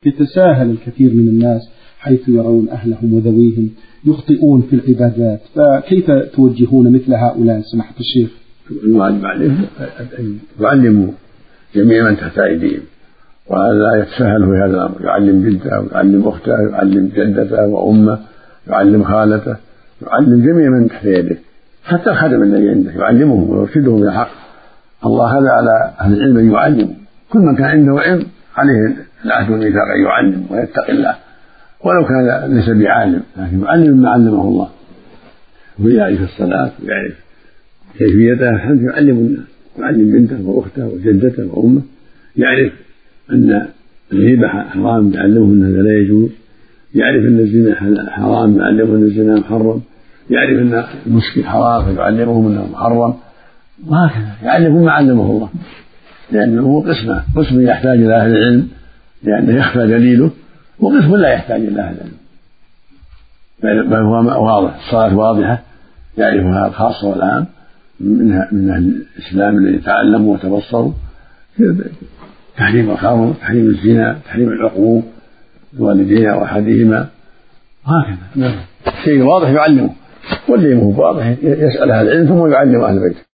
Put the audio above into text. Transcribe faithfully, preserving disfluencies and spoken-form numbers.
يتساهل الكثير من الناس حيث يرون أهلهم وذويهم يخطئون في العبادات، فكيف توجهون مثل هؤلاء سماحة الشيخ؟ الواجب عليهم أن يعلموا جميع من تحت أيديهم، ولا يتساهل في هذا الأمر، يعلم جده ويعلم أخته يعلم جدته وأمه يعلم خالته يعلم جميع من تحت يده، حتى الخدم الذي عنده يعلمهم ويرشدهم إلى الحق. الله هذا على أهل العلم أن يعلموا، كل من كان عنده علم عليه العهد والميثاق أن يعلم ويتقي الله، ولو كان ليس بعالم لكن يعلم ما علمه الله، ويعرف الصلاة ويعرف كيفيتها حتى يعلم الناس، يعلم بنته وأخته وجدته وأمه، يعرف أن الغيبة حرام يعلمه أن هذا لا يجوز، يعرف أن الزنا حرام يعلمه أن الزنا محرم، يعرف أن المسكر حرام فيعلمهم أنه محرم، وهكذا يعلمهم ما علمه الله، لأنه قسمه قسم يحتاج إلى أهل العلم لأنه يخفى دليله، وقسم لا يحتاج إلى أهل العلم بل هو واضح، الصلاة واضحة يعرفها الخاص والعام من أهل الإسلام الذي تعلموا وتبصروا، تحريم الخمر تحريم الزنا تحريم العقوق الوالدين وأحدهما، وهكذا شيء واضح يعلمه، واللي مو واضح يسأل أهل العلم ثم يعلم أهل البيت.